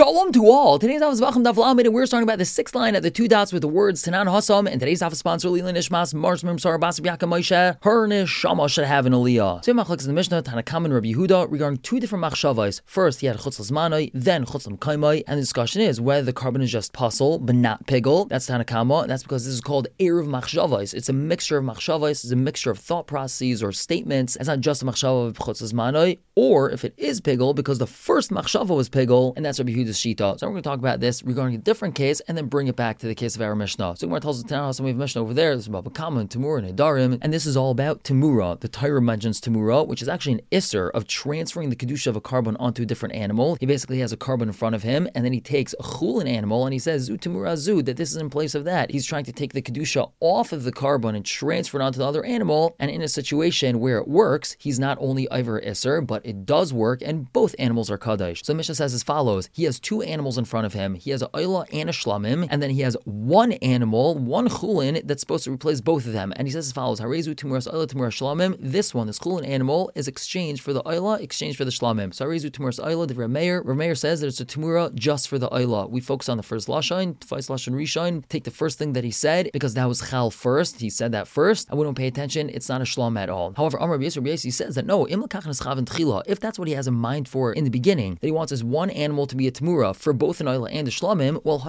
Shalom to all. Today's Daf is Vachim Daf Lamed, and we're starting about the sixth line at the two dots with the words Tanan Hasam. And today's Daf is sponsored Lila Nishmas Marshmim Sar Basib Yaakov Moshe. Her neshama should have an aliyah. Same machlokes in the Mishnah Tanakam and Rabbi Yehuda regarding two different machshavos. First, he had chutzlas manai, then chutzlam kaimai, and the discussion is whether the carbon is just puzzle but not pigel. That's Tanakama, and that's because this is called erev machshavos. It's a mixture of machshavos. It's a mixture of thought processes or statements. It's not just a machshava of chutzlas manai, or if it is pigel, because the first machshava was pigel, and that's Rabbi Yehuda's shita. So we're going to talk about this regarding a different case and then bring it back to the case of our Mishnah. So Gemara tells us Tanah, we have Mishnah over there. This is about Bakama and Tamura and Adarim, and this is all about Tamura. The Torah mentions Tamura, which is actually an isser of transferring the kedusha of a carbon onto a different animal. He basically has a carbon in front of him, and then he takes a chulin animal and he says Zu Tamura Zu, that this is in place of that. He's trying to take the kedusha off of the carbon and transfer it onto the other animal. And in a situation where it works, he's not only Iver isser, but it does work, and both animals are kaddish. So Mishnah says as follows: he has two animals in front of him. He has a oila and a shlamim, and then he has one animal, one chulin, that's supposed to replace both of them. And he says as follows: Harezu tumuras oila tumuras shlamim. This one, this chulin animal, is exchanged for the oila, exchanged for the shlamim. So Harezu tumuras oila. The Rav Meir says that it's a tumura just for the oila. We focus on the first lashon, twice lashon rishon. Take the first thing that he said because that was chal first. He said that first, and we don't pay attention. It's not a shlam at all. However, Amar Rabbi Yossi says that no, if that's what he has in mind for in the beginning, that he wants his one animal to be a tamura for both an oila and a shlamim, well,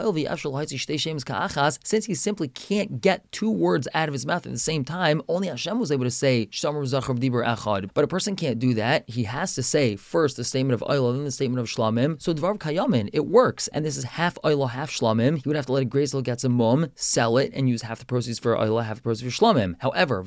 since he simply can't get two words out of his mouth at the same time, only Hashem was able to say Shamar Zachar B'Dibur Echad. But a person can't do that. He has to say first the statement of oila, then the statement of shlamim. So Dvar Kayamin, it works, and this is half oila, half shlamim. He would have to let it graze till it gets a mum, sell it, and use half the proceeds for oila, half the proceeds for shlamim. However,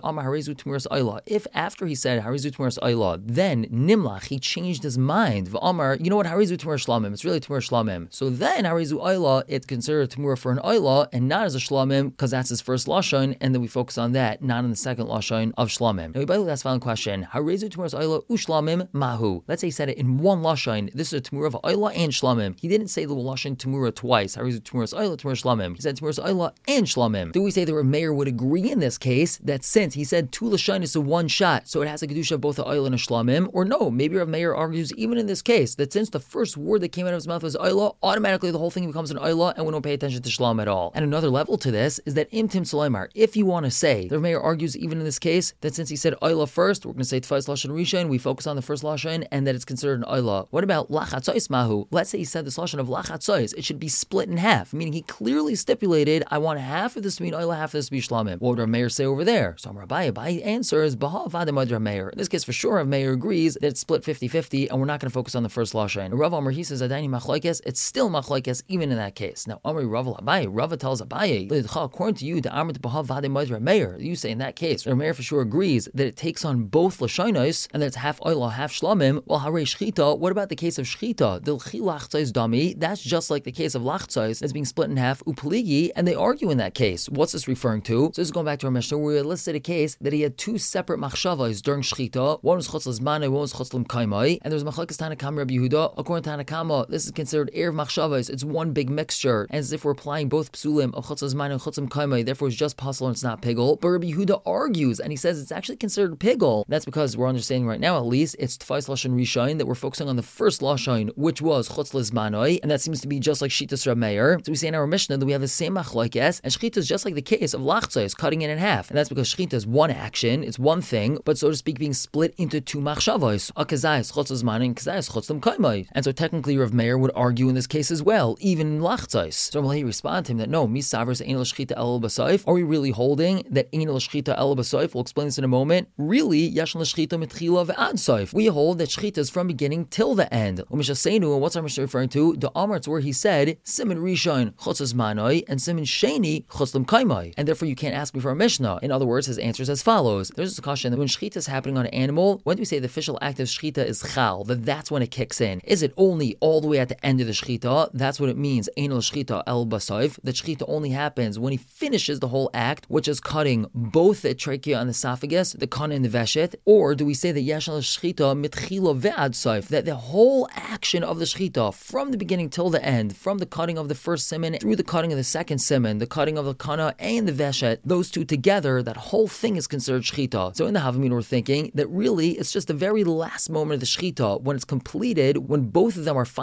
if after he said Harizu Tumuras oila, then Nimlach, he changed his mind. V'amar, you know what, Harizu Tumuras shlamim, it's really Tumuras shlamim. So then Harizu oila, it's considered a Tamura for an oila and not as a shlamim, because that's his first lashon, and then we focus on that, not on the second lashon of shlamim. Now we by the way, that's the following question: Harizu Tumuras oila ushlamim mahu. Let's say he said it in one lashon. This is a Tamura of oila and shlamim. He didn't say the lashon Tamura twice. Harizu Tumuras oila, Tumuras shlamim. He said Tumuras oila and shlamim. Do we say the Rav Meir would agree in this case that since he said two lashon is a one shot, so it has a kedusha of both the oila and a shlamim? Or no, maybe Rav Meir argues even in this case that since the first word that came out of his mouth was oila, automatically the whole thing becomes an oila, and we don't pay attention to shlam at all. And another level to this is that imtim sulaimar, if you want to say, the Rav Meir argues even in this case that since he said oila first, we're going to say tfais lashon rishon, we focus on the first lashon, and that it's considered an oila. What about lachatzois mahu? Let's say he said this lashon of lachatzois, it should be split in half, meaning he clearly stipulated, I want half of this to be oila, half of this to be shlamim. What would Rav Meir say over there? So Abai answers, Baha Vadimad Rav Meir. In this case, for sure, Rav Meir agrees that it's split 50-50, and we're not going to focus on the first lashon. Rav Amar, he says, Adani machlokes, it's still machlokes even in that case. Now, Amri Rav Abaye, Rav tells Abaye, according to you, the Amrit Baha Vadimad Rav Meir, you say in that case, Rav Meir for sure agrees that it takes on both lashonos, and that it's half oila, half shlamim. Well, Harei Shchita, what about the case of Shchita? The L'chi lachtzos dami, that's just like the case of lachtzos that's being split in half, upaligi, and they argue in that case. What's this referring to? So this is going back to our Mishnah where we listed a case that he had two separate machshavos during Shchita. One was chutzlas manai, one was chutzlam kaimai, and there was machlokes Tanakam Rabbi Yehuda. According to Tanakama, this is considered erev machshavos. It's one big mixture, and as if we're applying both psulim of chutzlas manai and chutzlam kaimai, therefore it's just puzzle and it's not pigel. But Rabbi Yehuda argues, and he says it's actually considered pigel. That's because we're understanding right now, at least, it's tfais lashon rishon, that we're focusing on the first lashon, which was chutzlas manai, and that seems to be just like shitas Rav Meir. So we say in our Mishnah that we have the same machlokes, and shchita is just like the case of lachtzos, cutting it in half, and that's because shchita is one action, it's one thing, but so to speak, being split into two machshavos. Akazayis chutzlas manai and kazayis chutzlam kaimai. And so technically Rav Meir would argue in this case as well, even in lachtzos. So will he respond to him that no, misavers ein l'shchita el b'soif? Are we really holding that ein l'shchita el b'soif? We'll explain this in a moment. Really, yesh l'shchita mitchila ve'ad soif. We hold that shchita is from beginning till the end. U'mishaseinu, and what's our Mishnah referring to? The Amarts where he said simin rishon chutzlas manai and simin sheni chutzlam kaimai. And therefore you can't ask me for a Mishnah. In other words, his answer is as follows. There's a discussion that when shchita is happening on an animal, when do we say the official act of shchita is chal? That's when it kicks in. Is it only all the way at the end of the shchita? That's what it means. Ein l'shchita el b'soif. That shchita only happens when he finishes the whole act, which is cutting both the trachea and the esophagus, the kana and the veshet. Or do we say that yesh l'shchita mitchila ve'ad soif? That the whole action of the shchita, from the beginning till the end, from the cutting of the first siman through the cutting of the second siman, the cutting of the kana and the veshet, those two together, that whole thing is considered shchita. So in the Havamina we're thinking that really it's just the very last moment of the shchita, when it's completed, when both of them are finally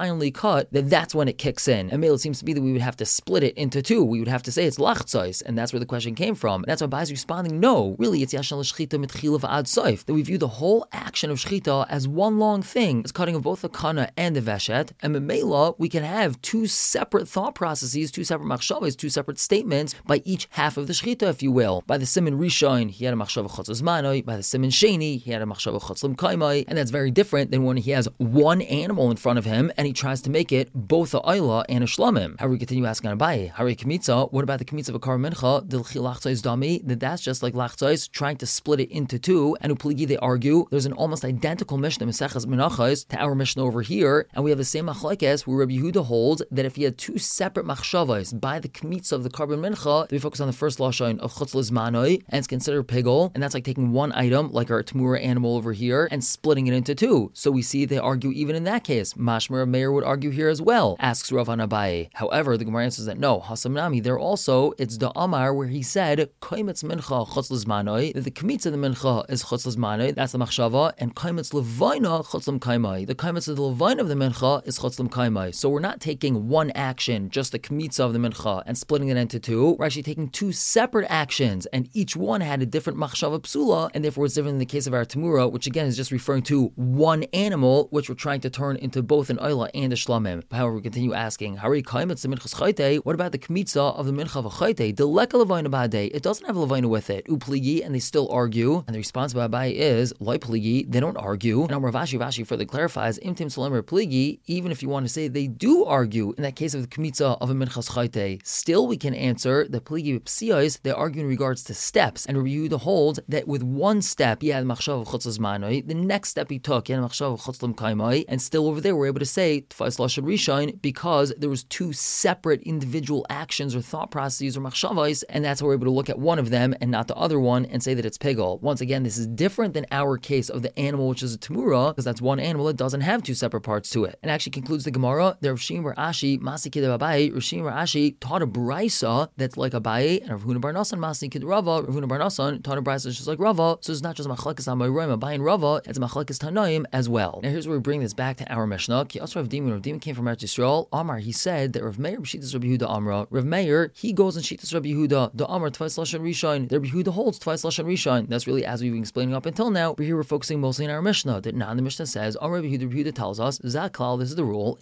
finely cut, then that's when it kicks in. And it seems to be that we would have to split it into two. We would have to say it's lachtzais, and that's where the question came from. And that's why Abai is responding, no, really, it's yashan l'shchita mitchila v'ad soif, that we view the whole action of shchita as one long thing. It's cutting of both the kana and the veshet, and memela, we can have two separate thought processes, two separate machshavas, two separate statements by each half of the shchita, if you will. By the siman rishon, he had a machshava chutz manoi. By the siman sheni, he had a machshava chutz l'mkaimai, and that's very different than when he has one animal in front of him and he tries to make it both a ayla and a shlamim. How we continue asking Abai, Hari Kmitza, what about the Kmitza of a Kar Mincha, Dilchi Lachtzais Dami, that's just like Lachtzais, trying to split it into two, and Upligi, they argue, there's an almost identical Mishnah, Mesechas Menachos, to our Mishnah over here, and we have the same Machlekes where Rabbi Yehuda holds that if he had two separate Machshavos by the Kmitza of the Karban Mincha, we focus on the first Lashon of Chutz Lizmanoi, and it's considered pigol, and that's like taking one item, like our Tamura animal over here, and splitting it into two. So we see they argue even in that case. Mashmer Meir would argue here as well, asks Rav Abai. However, the Gemara answers that no, Hasam Nami, there also, it's the Amar where he said, Kaimetz Mincha Chutz Lizmanoi, that the Kmitza of the Mincha is Chutz Lizmanoi, that's the Machshava, and Kaimetz Levaina Chutz L'Mkaimai. The Kaimetz of the Levaina of the Mincha is Chutz L'Mkaimai. So we're not taking one action, just the Kmitza of the Mincha, and splitting it into two. We're actually taking two separate actions, and each one had a different Machshava Psula, and therefore it's different in the case of our Tamura, which again is just referring to one animal, which we're trying to turn into both an Oila and a Shlamim. However, we continue asking, Hari Kaimetz the Minchas Chayte, what about the Kmitza of the Mincha of a Chayte? The Leka Levaina Ba'adei, it doesn't have a Levaina with it. Upligi, and they still argue, and the response by Abai is, Lai Pligi, they don't argue. And Amar Rashi further clarifies, Imtim Salamer Pligi, even if you want to say they do argue, in that case of the Kmitza of a Minchas Chayte, still we can answer that Pligi Psiyos, they argue in regards to steps, and Rabbi Yehuda holds that with one step, he had Machshav of Chutz Lizmanoi, the next step he took, he had Machshav of Chutz L'Mkaimai, and still over there we're able to say Tfais Lashon Rishon because there was two separate individual actions or thought processes or machshavos, and that's how we're able to look at one of them and not the other one and say that it's pigol. Once again, this is different than our case of the animal which is a tamura, because that's one animal that doesn't have two separate parts to it. And actually concludes the Gemara, there Rav Shimon bar Ashi, Masik Abai, Rav Shimon bar Ashi taught a brisa that's like Abai, and Rav Huna bar Nasan, Masik Rava, Rav Huna bar Nasan taught a brisa that's just like Rava, so it's not just machlekes Amoraim, Abai and Rava, it's machlekes Tanaim as well. Now here's where we bring this back to our Mishnah. Ki also Rav Dimon came from Eretz Yisrael. Amar, he said that Rav Meir b'shitas Rabbi Yehuda Amra. Rav Meir, he goes and shitas Rabbi Yehuda. The Amar Tfais Lashon Rishon. The Rabbi Yehuda holds Tfais Lashon Rishon. That's really as we've been explaining up until now. But here we're focusing mostly on our Mishnah. That now the Mishnah says, Amar Rabbi Yehuda tells us Zaklal. This is the rule.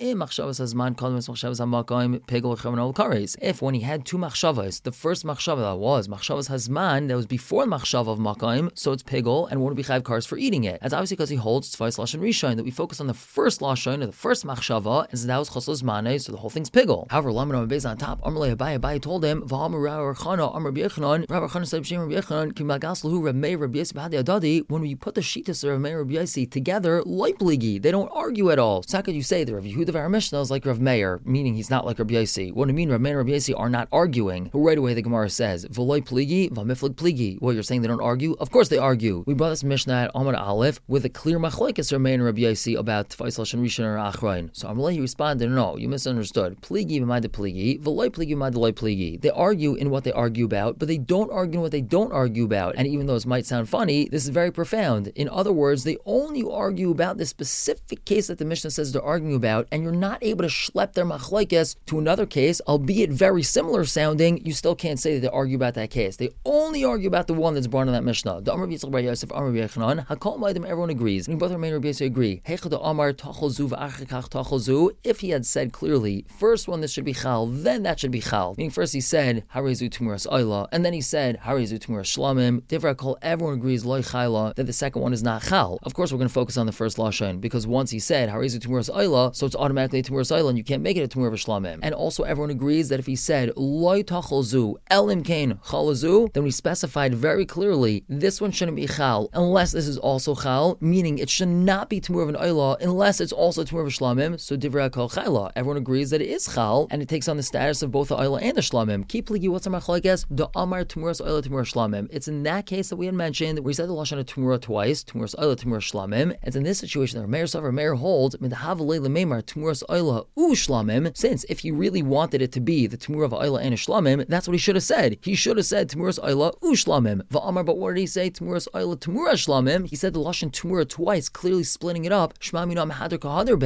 If when he had two machshavas, the first machshava that was machshavas hazman, that was before the machshava of makaim, so it's pigol and won't be chayv cars for eating it. That's obviously because he holds Tfais Lashon Rishon, that we focus on the first lashon or the first machshava, and so that was choslos mane, so the whole thing's pigol. However, Laman Abai on top, Amrle Abai told him, V'hamar Rav Chana, Amar B'Yechanan, Rav Chana said, B'Shem Rabbi Yechanan, Ki Magas Lahu Rav Meir Rabbi Yossi B'Hadi Adadi. When we put the shitas of Rav Meir Rabbi Yossi together, loipligi, they don't argue at all. So how could you say that Rav Yehuda of our Mishnah is like Rav Meir, meaning he's not like Rabbi Yossi? What do you mean Rav Meir and Rabbi Yossi are not arguing? But right away the Gemara says, V'loi pligi, v'miflig pligi. Well, you're saying they don't argue? Of course they argue. We brought this Mishnah at Amar Aleph with a clear machlekes Rav Meir and Rabbi Yossi about Tfais Lashon Rishon or Achrain. So Amrle, he responded, no, you misunderstood. Pligi b'mai de pligi, v'loi pligi b'mai de loi pligi. They argue in what they argue about, but they don't argue in what they don't argue about. And even though this might sound funny, this is very profound. In other words, they only argue about the specific case that the Mishnah says they're arguing about, and you're not able to schlep their machlekes to another case, albeit very similar sounding. You still can't say that they argue about that case. They only argue about the one that's brought in that Mishnah. The Amar Yitzchak bar Yosef, Amar Yechanan, Hakol Ma'adim, everyone agrees. And both Rav Meir and Rabbi Yossi agree. Heichad Amar Tachol Zu v'Achikach Tachol Zu. If he had said clearly, first one this should be chal, then that should be chal. Meaning first he said Harezu Tumuras Oila, and then he said Harezu Tumuras Shlamim. Divrei Kol, everyone agrees Loi Chayla, that the second one is not chal. Of course, we're going to focus on the first lashon because once he said Harezu Tumuras Oila, so it's automatically Tumuras Oila, and you can't make it a Tumur Shlamim. And also, everyone agrees that if he said Loi Tachol Zu Elim Kain Chalazu, then we specified very clearly this one shouldn't be chal unless this is also chal, meaning it should not be Tumur of an Oila unless it's also Tumur of a Shlamim. So Divrei Kol Chayla, everyone agrees that it is chal, and it takes on the status of both the Oila and the Shlamim. Keep ligi, what's our machlekes? The Amar Tumuras Oila Tumur Shlamim. It's in that case that we had mentioned where he said the lashon of Tumura twice, Tumuras Oila Tumur Shlamim. It's in this situation that Rav Meir holds Midhavalei Lememar Tumuras Oila U Shlamim. Since if he really wanted it to be the Tumur of Oila and a Shlamim, that's what he should have said. He should have said Tumuras Oila U Shlamim. Va'amar, but what did he say? Tumuras Oila Tumura Shlamim. He said the lashon Tumura twice, clearly splitting it up. Shma Mina Mehader Kahader Bei. We see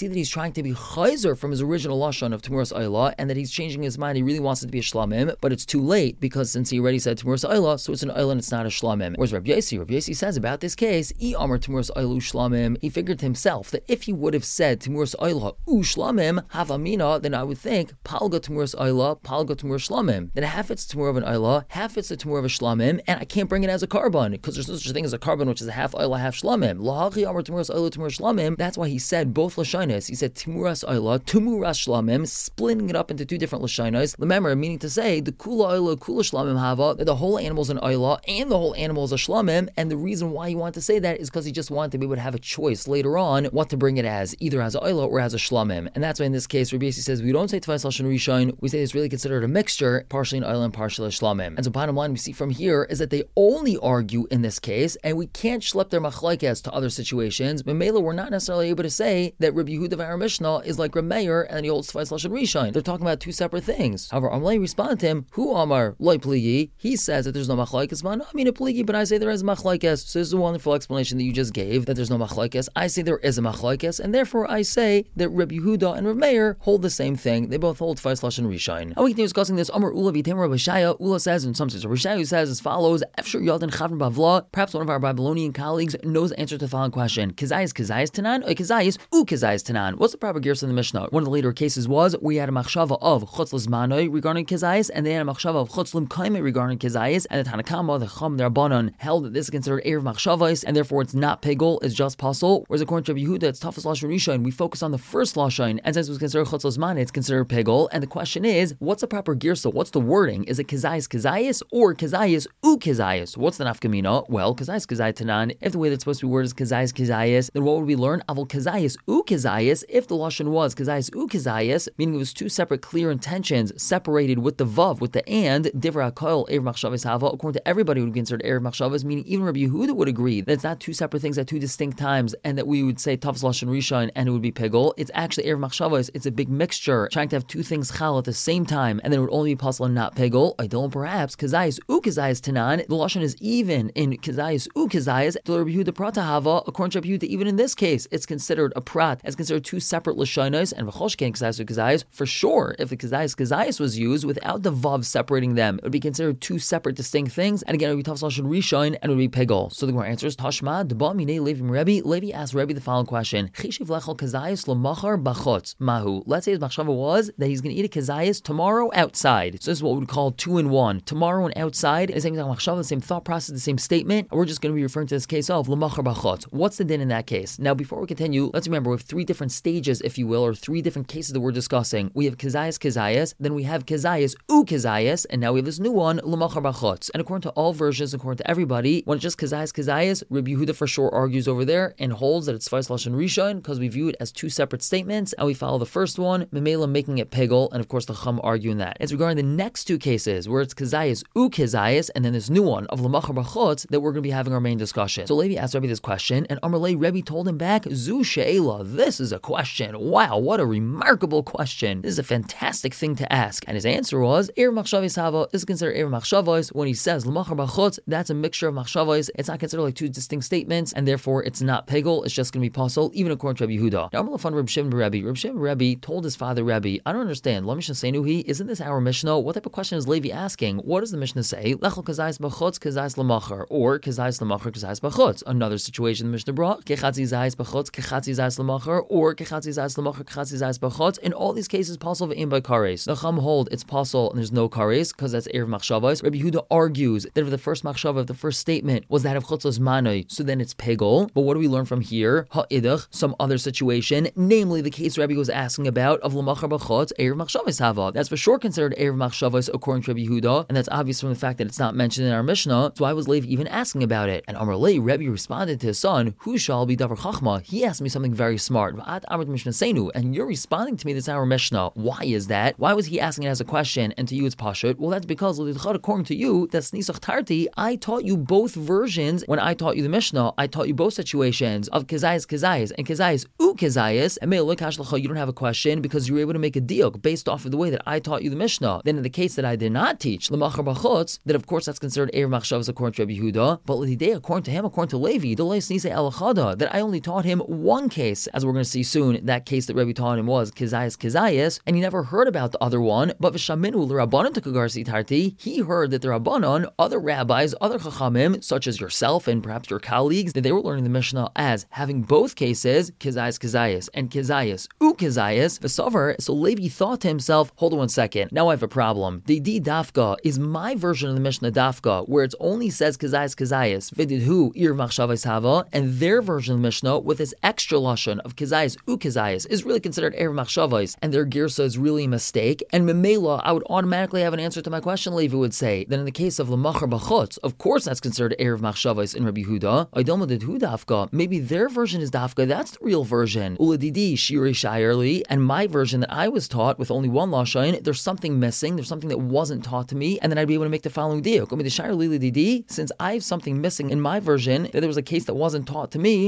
see that he's trying to be chayzer from his original lashon of Temuras Ayla, and that he's changing his mind. He really wants it to be a shlamim, but it's too late because since he already said Temuras Ayla, so it's an Ayla and it's not a shlamim. Whereas Rabbi Yossi says about this case, I Amar Temuras Ayla shlamim. He figured to himself that if he would have said Temuras Ayla u shlamim havamina, then I would think palga Temuras Ayla, palga Temuras shlamim. Then half it's Temur of an Ayla, half it's a Temur of a shlamim, and I can't bring it as a carbon because there's no such thing as a carbon which is a half Ayla, half shlamim. Lahachi Amar Temuras Ayla, Temuras shlamim. That's why he said both lashonos. He said Temuras Ayla, Temuras shlamim, splitting it up into two different lashonos. Remember, meaning to say the kula Ayla, kula shlamim hava, that the whole animal is an Ayla and the whole animal is a shlamim. And the reason why he wanted to say that is because he just wanted to be able to have a choice later on what to bring it as, either as a Ayla or as a shlamim. And that's why in this case, Rabbi Yossi says we don't say Tefais Lashon Rishon, we say it's really considered a mixture, partially an Ayla and partially a shlamim. And so bottom line we see from here is that they only argue in this case, and we can't schlep their machlekes to other situations. But Mela, we're not necessarily able to say that Rabbi Yehuda of our Mishnah is like Reb Meir and he holds Tefais Lashon Rishon. They're talking about two separate things. However, Amalei responded to him, Hu Amar Loi Pligi. He says that there's no machlekes. I mean a pligi, but I say there is machlekes. So this is a wonderful explanation that you just gave, that there's no machlekes. I say there is a machlekes, and therefore I say that Rabbi Yehuda and Reb Meir hold the same thing. They both hold Tefais Lashon Rishon. And we continue discussing this. Amar Ula v'Temer Rabbi Shaya. Ula says in some sense, Rabbi Shaya says as follows: Efshar Yadin Chavron Bavla. Perhaps one of our Babylonian colleagues knows the answer to the following question: Kazayis Tanan, or Kazayis Tanan? What's the proper gears in the Mishnah? One of the later cases was we had a machshava of Chutz L'Zmanoi regarding Kazayis, and they had a machshava of Chutz L'Mkaimei regarding Kazayis, and the Tanakama, the Chum, the Rabbanon held that this is considered Erev Machshavais, and therefore it's not pigul, it's just pasul. Whereas according to Rabbi Yehuda, it's Tafas Lashon Rishon. We focus on the first Lashon, and since it was considered Chutz L'Zmanoi, it's considered pigul. And the question is, what's the proper girsa? What's the wording? Is it Kazayis or Kazayis u Kazayis? What's the nafkamina? Well, Kazayis Tanan. If the way that's supposed to be worded is Kazayis, then what would we learn? Avol Kazayis u Kazayis. If the Lashon was Kazayis u Kazayis, meaning it was two separate clear intentions separated with the vav, with the and, Divra HaKol Erev Machshavas Hava, according to everybody would be considered Erev Machshavas, meaning even Rabbi Yehuda would agree that it's not two separate things at two distinct times, and that we would say Tavs Lashon Rishon and it would be pigul. It's actually Erev Machshavas. It's a big mixture, trying to have two things chal at the same time, and then it would only be possible and not pigul. I don't perhaps Kazayis u Kazayis Tanan. The Lashon is even in Kazayis u Kazayis. To Rabbi Yehuda Prata Hava, according to Rabbi Yehuda, even in this case, it's considered a prat. It's considered two separate Lashonos, and V'choshken Kazayis u Kazayis. For sure, if the Kazayis was used without the vav separating them, it would be considered two separate distinct things, and again it would be Tavs Lashon Rishon and it would be pigul. So the Gemara answers Tashma Deba Minei Levi Rebbe. Levi asked Rebbe the following question: Chishiv lechol Kazayis l'machar bachotz mahu. Let's say his machshava was that he's going to eat a Kazayis tomorrow outside. So this is what we would call 2 in 1. Tomorrow and outside, the same machshava, the same thought process, the same statement. And we're just going to be referring to this case of l'machar bachotz. What's the din in that case? Now, before we continue, let's remember we have 3 different stages, if you will, or 3 different cases that we're discussing. We have Kazayis, then we have Kazayis u Kazayis, and now we have this new one, l'machar bachotz. And according to all versions, according to everybody, when it's just Kazayis, Rabbi Yehuda for sure argues over there and holds that it's Tefais Lashon Rishon because we view it as 2 separate statements, and we follow the first one, Memela making it pigul, and of course the Chum arguing that. It's regarding the next 2 cases where it's Kazayis u Kazayis, and then this new one of l'machar bachotz that we're going to be having our main discussion. So Levi asked Rebbe this question, and Amalei Rebbe told him back, Zu she'ela, this is a question. Wow, what a remarkable question. This is a fantastic thing to ask. And his answer was, Erev Machshavas Hava is considered Erev Machshavas. When he says l'machar bachotz, that's a mixture of machshavas. It's not considered like 2 distinct statements, and therefore it's not pigul. It's just going to be pasul, even according to Rabbi Yehuda. Now, I'm Reb Shimon Rebbe. Reb Shimon Rebbe told his father Rebbe, I don't understand. La Mishnah Seinuhi, isn't this our Mishnah? What type of question is Levi asking? What does the Mishnah say? Lechol Kazayis bachotz, Kazayis l'machar, or Kazayis l'machar, Kazayis bachotz. Another situation the Mishnah brought, Kechatzi Zayis bachotz, Kechatzi Zayis l'machar, or Kechatzi Zayis l'machar, Kechatzi Zayis bachotz. In all these cases, pasul v'im by kares. The Chum hold it's pasul and there's no kares because that's Erev Machshavas. Rabbi Yehuda argues that if the first machshava of the first statement was that of Chutz L'Zmanoi, so then it's pigul. But what do we learn from here? Ha'idach, some other situation, namely the case Rabbi was asking about of l'machar bachotz, Erev Machshavas Hava. That's for sure considered Erev Machshavas according to Rabbi Yehuda, and that's obvious from the fact that it's not mentioned in our Mishnah. So why was Levi even asking about it? And Amar Lei, Rabbi responded to his son, Who shall be davar chachma? He asked me something very smart. V'at amrit Mishnah Seinu, and you're responding to me that's our Mishnah. Why is that? Why was he asking it as a question, and to you it's pashut? Well, that's because according to you, that's nisach tarti. I taught you both versions when I taught you the Mishnah. I taught you both situations of Kazayis and Kazayis u Kazayis. And you don't have a question because you were able to make a deal based off of the way that I taught you the Mishnah. Then in the case that I did not teach l'machar bachotz, that of course that's considered Erev Machshavas according to Rabbi Yehuda. But l'idei according to him, according to Levi, that I only taught him one case, as we're going to see soon, that case that Rebbe taught him was Kizayas, and he never heard about the other one, but V'shaminu l'Rabbanan Tekagarsi Tarti, he heard that the Rabbanon, other rabbis, other Chachamim, such as yourself and perhaps your colleagues, that they were learning the Mishnah as having both cases, Kizayas and Kizayas Ukizayas, V'savar, so Levi thought to himself, hold on 1 second, now I have a problem. The Di Dafka is my version of the Mishnah Dafka, where it only says Kizayas, V'didhu Ir Machshavais Hava, and their version of the Mishnah with this extra lashon of Kizayas Ukizayas is really considered Erev Machshavais, and their girsa is really a mistake, and Memela, I would automatically have an answer to my question, Levi would say, that in the case of Lamachar B'chutz, of course that's considered Erev Machshavais in Rabbi Yehuda, Aydoma Didhu Dafka, maybe their version is Dafka, that's the real version, Uladidi Shiri Shayerli, and my version that I was taught with only one lashon, there's something missing, there's something that wasn't taught to me, and then I'd be able to make the following diuk. Since I have something missing in my version, that there was a case that wasn't taught to me,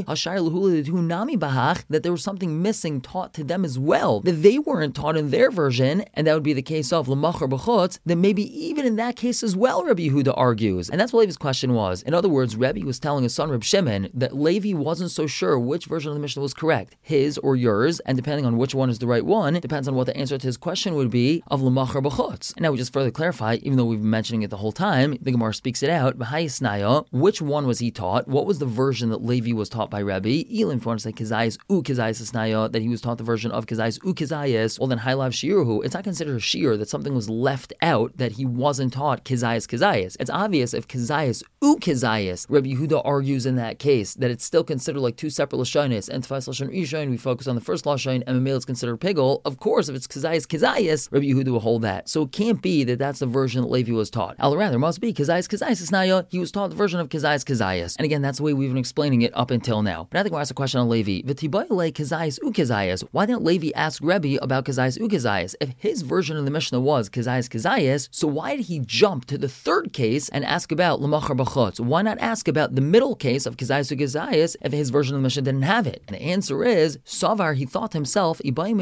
that there was something missing taught to them as well, that they weren't taught in their version, and that would be the case of Lamachar B'chutz, then maybe even in that case as well, Rabbi Yehuda argues. And that's what Levi's question was. In other words, Rebbe was telling his son Reb Shimon that Levi wasn't so sure which version of the Mishnah was correct, his or yours, and depending on which one is the right one, depends on what the answer to his question would be of Lamachar B'chutz. And now we just further clarify, even though we've been mentioning it the whole time, the Gemara speaks it out, B'hayisnaya, which one was he taught? What was the version that Levi was taught by Rebbe? Elim, if you want to say Kizayas Ukizayas Isnaya, that he was taught the version of Kizayas Ukizayas, well then Haylav Shiruhu, it's not considered a shir that something was left out, that he wasn't taught Kizayas. It's obvious if Kizayas Ukizayas, Rabbi Yehuda argues in that case that it's still considered like two separate lashonis, and Tefas Lashon Rishon, we focus on the first lashon, and Mamil is considered pigul. Of course, if it's Kizayas, Rabbi Yehuda will hold that. So it can't be that that's the version that Levi was taught. Rather, there must be Kizayas Isnaya, he was taught the version of Kizayas. And again, that's the way we've been explaining it up until now. But I think we'll ask a question on Levi. Kizayas Ukizayas. Why didn't Levi ask Rebbe about Kizayas Ukizayas? If his version of the Mishnah was Kizayas, so why did he jump to the third case and ask about Lamachar B'chutz? Why not ask about the middle case of Kizayas Ukizayas if his version of the Mishnah didn't have it? And the answer is, Savar, he thought to himself, I'm going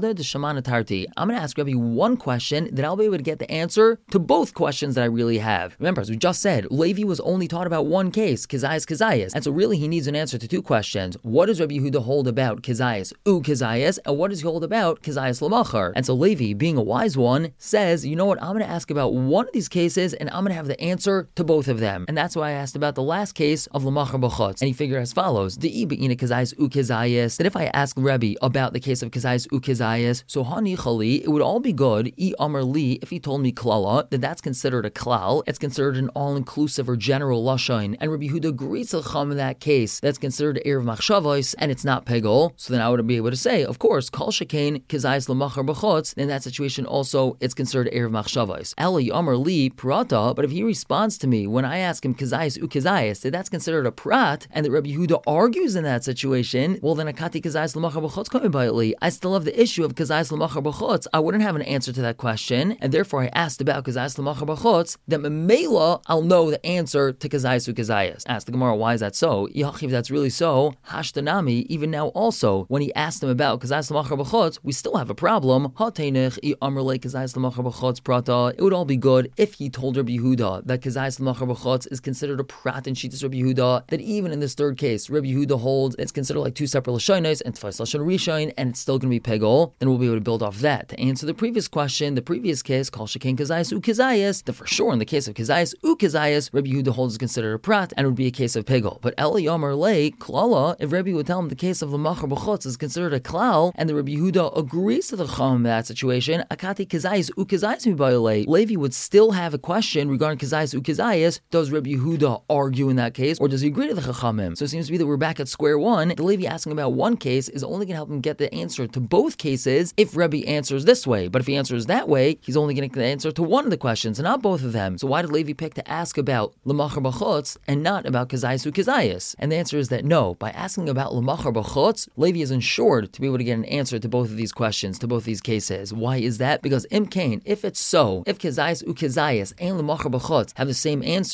to ask Rebbe one question that I'll be able to get the answer to both questions that I really have. Remember, as we just said, Levi was only taught about one case, Kizayas, and so really he needs an answer to two questions. What does Rabbi Yehuda hold about Kizayas Ukizayas, and what does he hold about Kizayas Lamachar? And so Levi, being a wise one, says, you know what, I'm going to ask about one of these cases, and I'm going to have the answer to both of them. And that's why I asked about the last case of Lamachar B'chutz. And he figured as follows, that if I ask Rebbe about the case of Kizayas Ukizayas, so Hanichali, it would all be good, if he told me klala, that that's considered a klal, it's considered an all-inclusive or general lashon, and Rabbi Yehuda agrees to Chacham in that case, that's considered Erev Machshavos, and it's not pegol, so then I would be able to say, of course, Kol Shekain Kizayas Lamachar B'chutz, in that situation also, it's considered Erev Machshavos. Eli Amar Li Prata, but if he responds to me when I ask him Kizayas Ukizayas, that that's considered a prat, and that Rabbi Yehuda argues in that situation, well then Akati Kizayas Lamachar B'chutz coming by Li. I still have the issue of Kizayas Lamachar B'chutz. I wouldn't have an answer to that question, and therefore I asked about Kizayas Lamachar B'chutz, that Memela, I'll know the answer to Kizayas Ukizayas. Ask the Gemara, why is that so? Yachiv, that's really so. Hashtanami, even now also, when he asked him about Kizayas Lamachar B'chutz, we still have a problem. Hateinich I Amrle Kizayas Lamachar B'chutz Prata. It would all be good if he told Rabbi Yehuda that Kizayas Lamachar B'chutz is considered a prat in Shittas Rabbi Yehuda, that even in this third case, Rabbi Yehuda holds it's considered like two separate lashonos and Tefas Lashon Rishon, and it's still going to be pegol. Then we'll be able to build off that to answer the previous question. The previous case, Kol Shekain Kizayas Ukizayas, that for sure in the case of Kizayas Ukizayas, Rabbi Yehuda holds is considered a prat and it would be a case of pegol. But Eli Yomer Le Klala, if Rabbi would tell him the case of Lamachar B'chutz is considered a klal, and the Rabbi Yehuda agrees to the Chacham in that situation, Akati Kizayas Ukizayas Mibayale, Levi would still have a question regarding Kizayas Ukizayas. Does Rabbi Yehuda argue in that case, or does he agree to the Chachamim? So it seems to be that we're back at square one. The Levi asking about one case is only going to help him get the answer to both cases if Rabbi answers this way. But if he answers that way, he's only going to get the answer to one of the questions and not both of them. So why did Levi pick to ask about Lamachar B'chutz and not about Kizayas Ukizayas? And the answer is that no, by asking about Lamachar B'chutz, Levi is ensured to be able to get an answer to both of these questions, to both these cases. Why is that? Because Im Kain, if it's so, if Kizayas Ukizayas and Lamachar B'chutz have the same answer, the Rabbi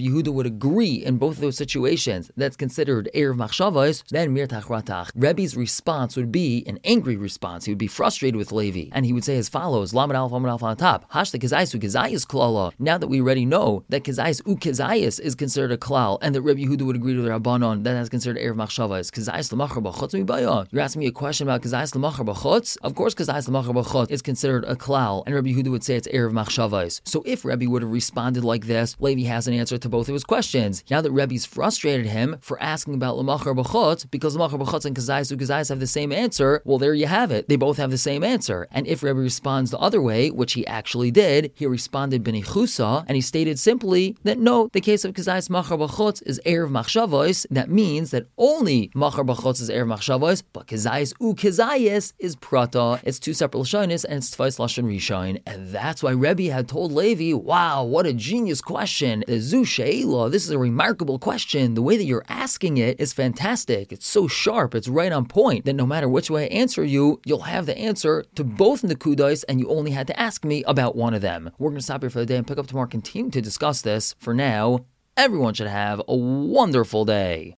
Yehuda would agree in both of those situations that's considered Erev Machshavos, then Mirtach Ratach. Rebbe's response would be an angry response. He would be frustrated with Levi, and he would say as follows, Lamed Aleph on top, Hashta Kezayis Ukezayis Klala. Now that we already know that Kezayis Ukezayis is considered a klal, and that Rebbe Yehuda would agree to the Rabbanon that that's considered Erev Machshavos, Kezayis L'machar B'chutz Mibaya. You're asking me a question about Kezayis L'machar B'chutz? Of course Kezayis L'machar B'chutz is considered a klal, and Rebbe Yehuda would say it's Erev Machshavos. So if Rebbe would have responded like this, Levi has an answer to both of his questions. Now that Rebbe's frustrated him for asking about L'machar B'chutz, because L'machar B'chutz and Kezayis Ukezayis have the same answer, well, there you have it. They both have the same answer. And if Rebbe responds the other way, which he actually did, he responded b'nichusa, and he stated simply that no, the case of Kezayis Machar B'chutz is Erev Machshavos. That means that only Machar B'chutz is Erev Machshavos, but Kezayis Ukezayis is Prata. It's two separate Lashonis, and it's Tfais Lashon Rishon. And that's why Rebbe had told Levi, wow, what a genius question. The Zu She'ela, this is a remarkable question. The way that you're asking it is fantastic. It's so sharp, it's right on point, that no matter which way I answer you, you'll have the answer to both Nekudos, and you only had to ask me about one of them. We're going to stop here for the day and pick up tomorrow, continue to discuss this. For now, everyone should have a wonderful day.